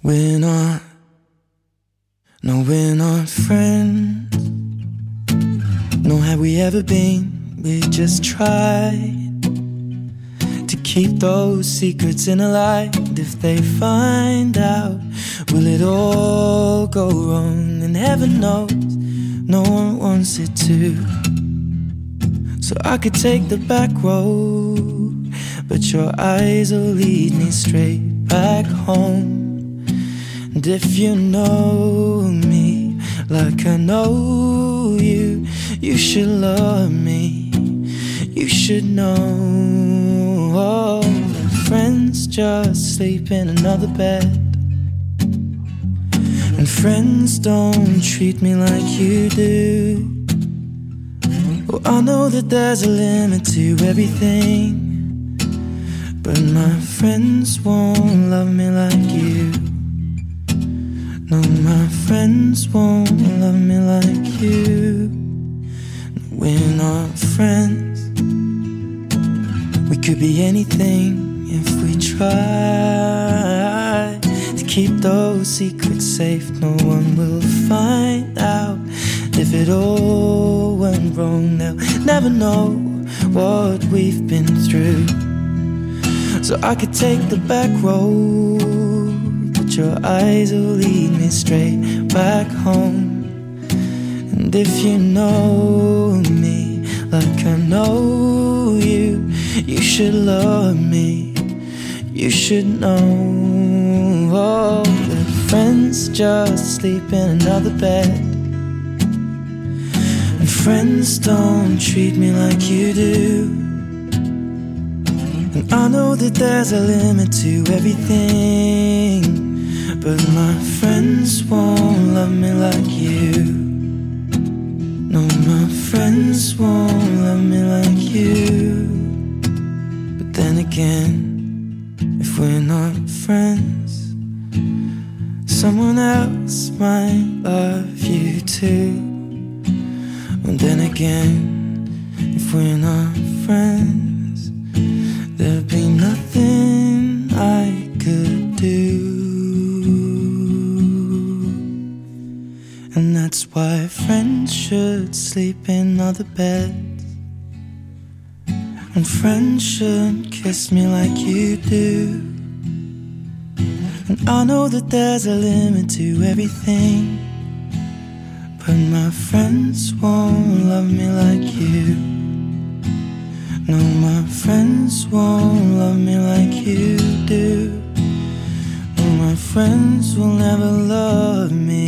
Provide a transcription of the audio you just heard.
We're not, no, we're not friends. Nor have we ever been. We just tried to keep those secrets in a light. If they find out, will it all go wrong? And heaven knows no one wants it to. So I could take the back road, but your eyes will lead me straight back home. And if you know me like I know you, you should love me, you should know. Oh, friends just sleep in another bed, and friends don't treat me like you do. Oh, I know that there's a limit to everything, but my friends won't love me like you. No, my friends won't love me like you. We're not friends. We could be anything if we try to keep those secrets safe. No one will find out. If it all went wrong, they'll never know what we've been through. So I could take the back road, but your eyes will lead me straight back home. And if you know me like I know you, you should love me, you should know. Oh, that friends just sleep in another bed, and friends don't treat me like you do. And I know that there's a limit to everything, but my friends won't love me like you. No, my friends won't love me like you. But then again, if we're not friends, someone else might love you too. And then again, if we're not friends, there'd be nothing I could do. And that's why friends should sleep in other beds, and friends shouldn't kiss me like you do. And I know that there's a limit to everything, but my friends won't love me like you. No, my friends won't love me like you do. No, my friends will never love me